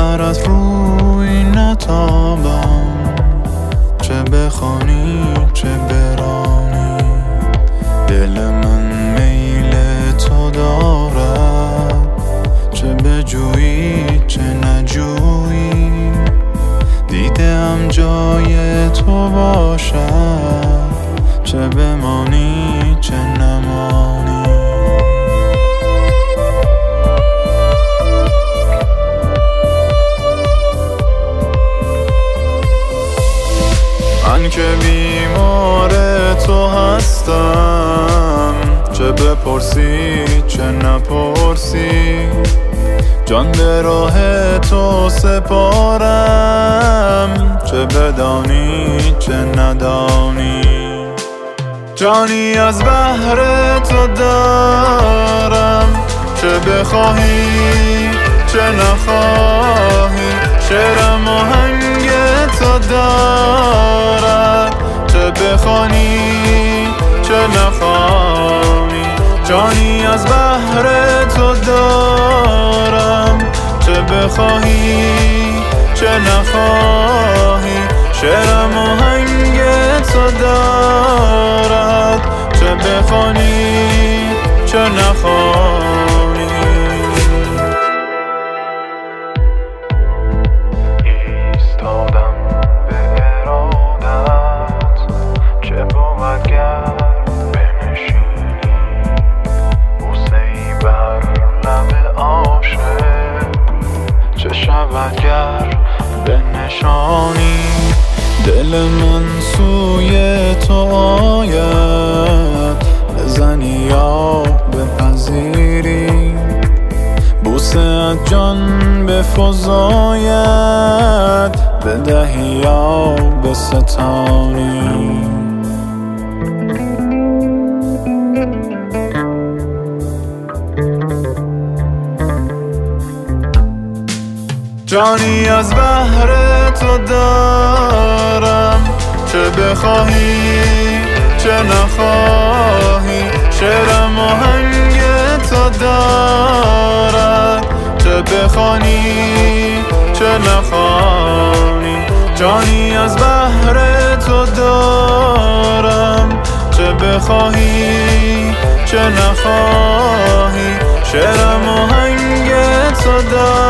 برات روی نتابم، چه بخوانی چه برانی. دل من میل تو دارد، چه بجویی چه نجویی. دیدم جای تو باشد، چه بمانی چه نمانی. من که بیمار تو هستم، چه بپرسی چه نپرسی. جان به راه تو سپارم، چه بدانی چه ندانی. جانی از بحر تو دارم، چه بخواهی چه نخواهی. شعرم آهنگ تو دارد، چه بخوانی چه نخوانی. جانی از بحر تو دارم، چه بخواهی چه نخواهی. شعرم آهنگ تو دارد، چه بخوانی چه نخوانی. ایستادم به ارادت، چه بود گر بنشینی. بوسه ای بر لب عاشق، چه شود گر بنشانی. دل من سوی تو آید، بزنی یا بپذیری. بوسه از جان بفزاید، بدهی یا بستانی. جانی از بحر تو دارم، چه بخواهی چه نخواهی. شعرم آهنگ تو دارد، چه بخوانی چه نخوانی. جانی از بحر تو دارم، چه بخواهی چه نخواهی. شعرم آهنگ تو دارد،